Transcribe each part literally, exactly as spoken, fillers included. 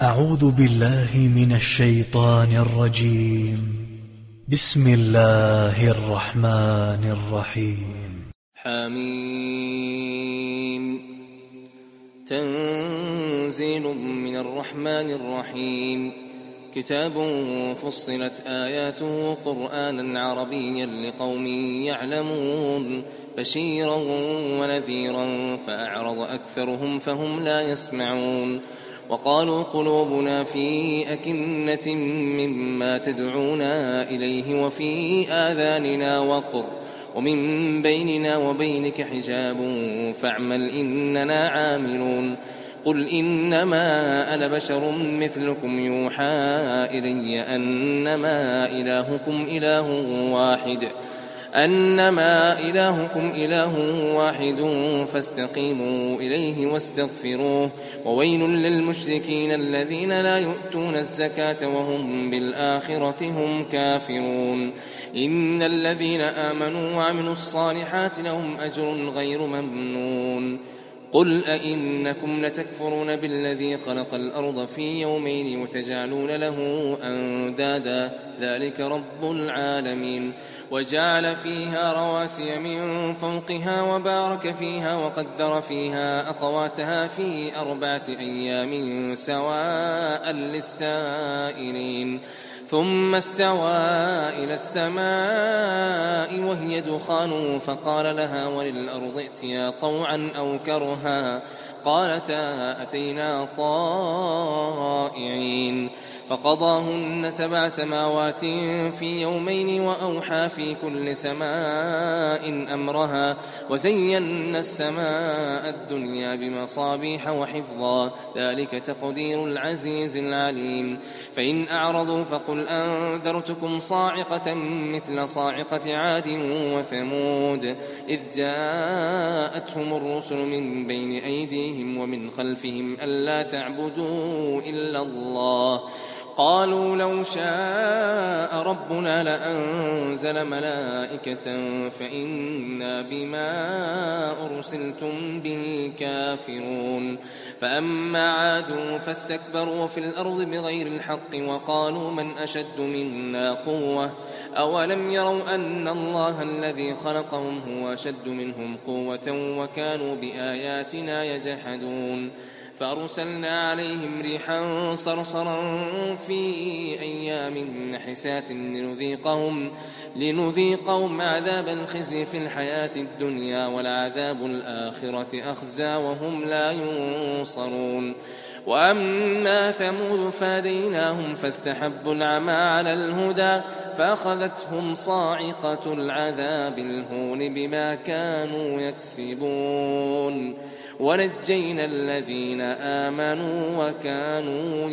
أعوذ بالله من الشيطان الرجيم. بسم الله الرحمن الرحيم. حميم. تنزيل من الرحمن الرحيم. كتاب فصلت آياته قرآنا عربيا لقوم يعلمون، بشيرا ونذيرا فأعرض أكثرهم فهم لا يسمعون. وقالوا قلوبنا في أكنة مما تدعونا إليه وفي آذاننا وقر ومن بيننا وبينك حجاب فاعمل إننا عاملون. قل إنما أنا بشر مثلكم يوحى إلي أنما إلهكم إله واحد أنما إلهكم إله واحد فاستقيموا إليه واستغفروه. وويل للمشركين الذين لا يؤتون الزكاة وهم بالآخرة هم كافرون. إن الذين آمنوا وعملوا الصالحات لهم أجر غير ممنون. قل أئنكم لتكفرون بالذي خلق الأرض في يومين وتجعلون له أندادا ذلك رب العالمين. وجعل فيها رواسي من فوقها وبارك فيها وقدر فيها أقواتها في أربعة أيام سواء للسائلين. ثم استوى إلى السماء وهي دخان فقال لها وللأرض ائتيا طوعا أو كرها قالتا أتينا طائعين. فقضاهن سبع سماوات في يومين وأوحى في كل سماء أمرها وزينا السماء الدنيا بمصابيح وحفظا ذلك تقدير العزيز العليم. فإن أعرضوا فقل أنذرتكم صاعقة مثل صاعقة عاد وثمود إذ جاءتهم الرسل من بين أيديهم ومن خلفهم ألا تعبدوا إلا الله قالوا لو شاء ربنا لأنزل ملائكة فإنا بما أرسلتم به كافرون. فأما عاد فاستكبروا في الأرض بغير الحق وقالوا من أشد منا قوة أولم يروا أن الله الذي خلقهم هو أشد منهم قوة وكانوا بآياتنا يجحدون. فأرسلنا عليهم ريحا صرصرا في أيام نحسات لنذيقهم, لنذيقهم عذاب الخزي في الحياة الدنيا ولعذاب الآخرة أخزى وهم لا ينصرون. وأما ثمود فهديناهم فاستحبوا العمى على الهدى فأخذتهم صاعقة العذاب الهون بما كانوا يكسبون. ونجينا الذين آمنوا وكانوا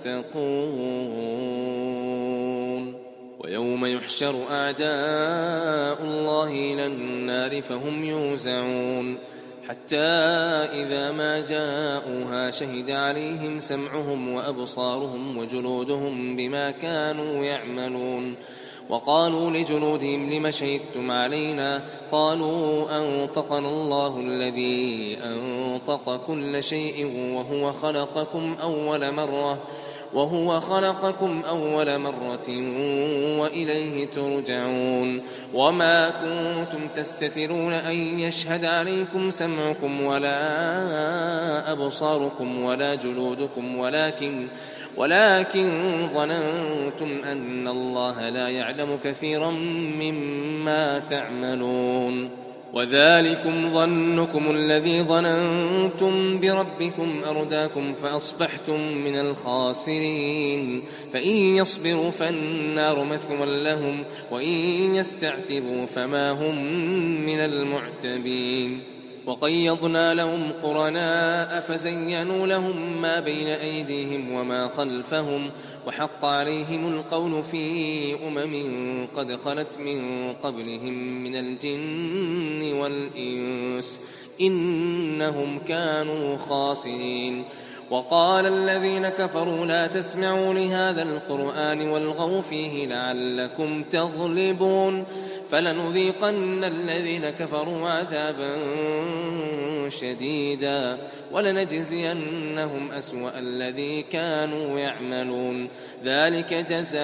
يتقون. ويوم يحشر أعداء الله إلى النار فهم يوزعون حتى إذا ما جاءوها شهد عليهم سمعهم وأبصارهم وجلودهم بما كانوا يعملون. وقالوا لجلودهم لم شهدتم علينا قالوا أنطقنا الله الذي أنطق كل شيء وهو خلقكم أول مرة وهو خلقكم أول مرة وإليه ترجعون. وما كنتم تستترون أن يشهد عليكم سمعكم ولا أبصاركم ولا جلودكم ولكن ولكن ظننتم أن الله لا يعلم كثيرا مما تعملون. وذلكم ظنكم الذي ظننتم بربكم أرداكم فأصبحتم من الخاسرين. فإن يصبروا فالنار مثوى لهم وإن يستعتبوا فما هم من المعتبين. وقيضنا لهم قرناء فزينوا لهم ما بين أيديهم وما خلفهم وحق عليهم القول في أمم قد خلت من قبلهم من الجن والإنس إنهم كانوا خاسرين. وقال الذين كفروا لا تسمعوا لهذا القرآن والغوا فيه لعلكم تغلبون. فلنذيقن الذين كفروا عذابا شديدا ولنجزينهم أسوأ الذي كانوا يعملون ذلك جزاء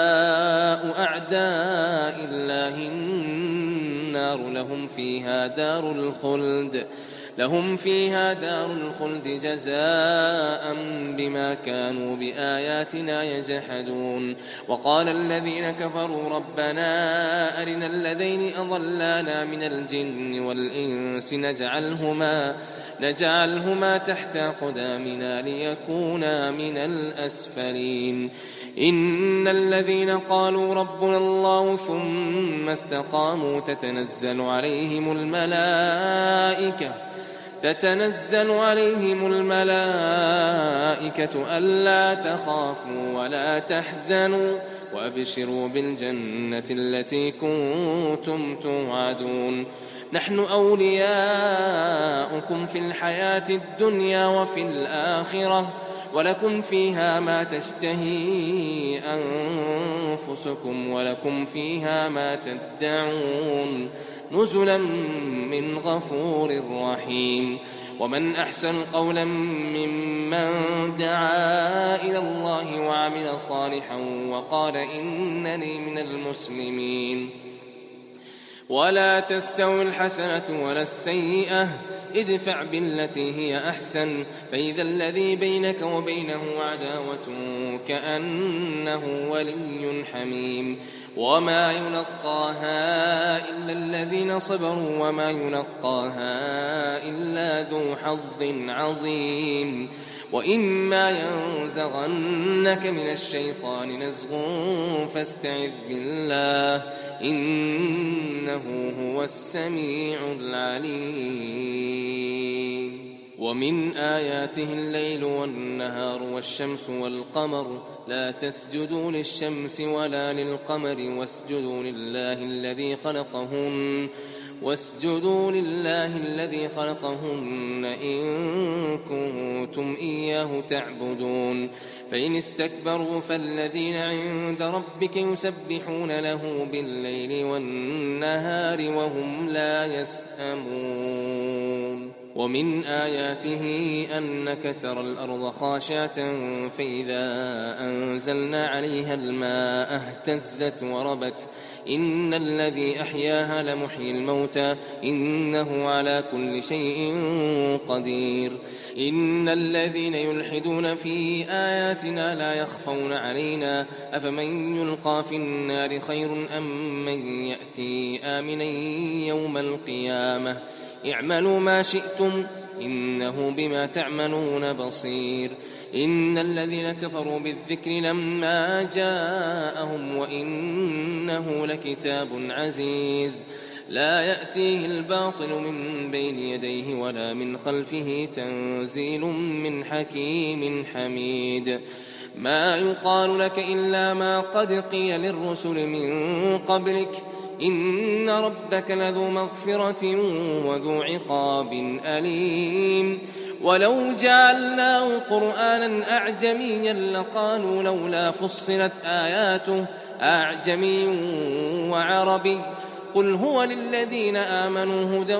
أعداء الله النار لهم فيها دار الخلد لهم فيها دار الخلد جزاء بما كانوا بآياتنا يجحدون وقال الذين كفروا ربنا أرنا الذين أضلانا من الجن والإنس نجعلهما نجعلهما تحت قدامنا ليكونا من الأسفلين إن الذين قالوا ربنا الله ثم استقاموا تتنزل عليهم الملائكة تتنزل عليهم الملائكة ألا تخافوا ولا تحزنوا وأبشروا بالجنة التي كنتم توعدون نحن أولياؤكم في الحياة الدنيا وفي الآخرة ولكم فيها ما تشتهي أنفسكم ولكم فيها ما تدعون نزلا من غفور رحيم ومن أحسن قولا ممن دعا إلى الله وعمل صالحا وقال إنني من المسلمين ولا تستوي الحسنة ولا السيئة ادفع بالتي هي أحسن فإذا الذي بينك وبينه عداوة كأنه ولي حميم وما يلقاها إلا الذين صبروا وما يلقاها إلا ذو حظ عظيم وإما ينزغنك من الشيطان نزغ فاستعذ بالله إنه هو السميع العليم ومن آياته الليل والنهار والشمس والقمر لا تسجدوا للشمس ولا للقمر واسجدوا لله الذي خلقهن واسجدوا لله الذي خلقهن إن كنتم إياه تعبدون فإن استكبروا فالذين عند ربك يسبحون له بالليل والنهار وهم لا يسأمون ومن آياته أنك ترى الأرض خاشعة فإذا أنزلنا عليها الماء اهتزت وربت إن الذي أحياها لمحيي الموتى إنه على كل شيء قدير إن الذين يلحدون في آياتنا لا يخفون علينا أفمن يلقى في النار خير أم من يأتي آمنا يوم القيامة اعملوا ما شئتم إنه بما تعملون بصير إن الذين كفروا بالذكر لما جاءهم وإنه لكتاب عزيز لا يأتيه الباطل من بين يديه ولا من خلفه تنزيل من حكيم حميد ما يقال لك إلا ما قد قيل للرسل من قبلك إن ربك لذو مغفرة وذو عقاب أليم ولو جعلناه قرآنا أعجميا لقالوا لولا فصلت آياته أعجمي وعربي قل هو للذين آمنوا هدى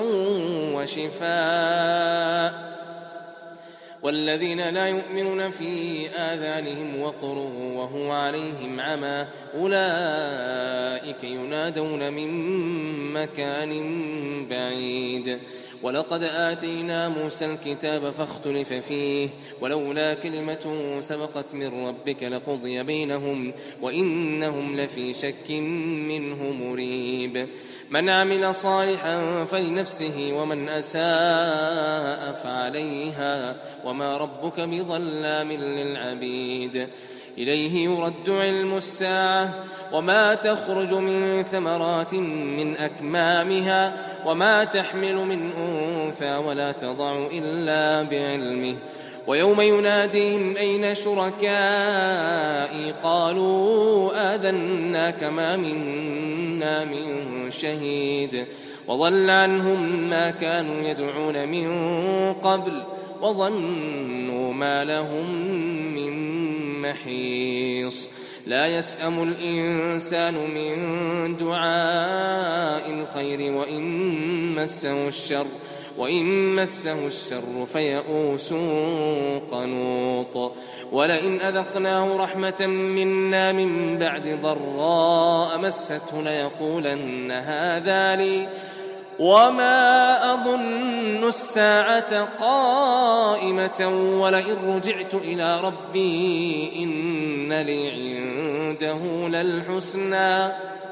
وشفاء والذين لا يؤمنون في آذانهم وقر وهو عليهم عمى أولئك ينادون من مكان بعيد ولقد آتينا موسى الكتاب فاختلف فيه ولولا كلمة سبقت من ربك لقضي بينهم وإنهم لفي شك منه مريب من عمل صالحا فلنفسه ومن أساء فعليها وما ربك بظلام للعبيد إليه يرد علم الساعة وما تخرج من ثمرات من أكمامها وما تحمل من أنثى ولا تضع إلا بعلمه ويوم يناديهم أين شركائي قالوا آذناك ما منا من شهيد وضل عنهم ما كانوا يدعون من قبل وظنوا ما لهم من محيص لا يسأم الإنسان من دعاء الخير وإن مسه الشر وإن مسه الشر فيئوس قنوط ولئن أذقناه رحمة منا من بعد ضراء مسته ليقولن هذا لي وما أظن الساعة قائمة ولئن رجعت إلى ربي إن لي عنده للحسنى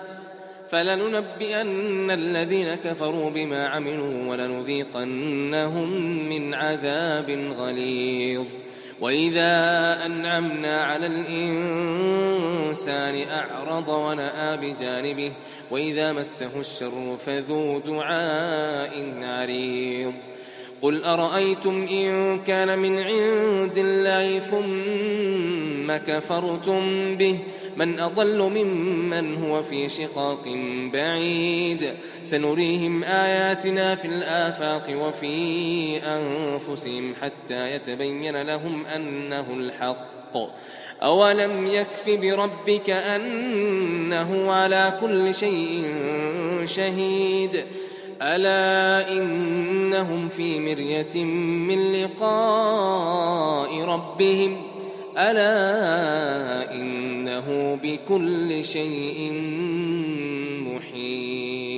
فلننبئن الذين كفروا بما عملوا ولنذيقنهم من عذاب غليظ وإذا أنعمنا على الإنسان أعرض ونأى بجانبه وإذا مسه الشر فذو دعاء عريض قل أرأيتم إن كان من عند الله ثم كفرتم به من أضل ممن هو في شقاق بعيد سنريهم آياتنا في الآفاق وفي أنفسهم حتى يتبين لهم أنه الحق أولم يكف بربك أنه على كل شيء شهيد ألا إنهم في مرية من لقاء ربهم ألا إنه بكل شيء محيط.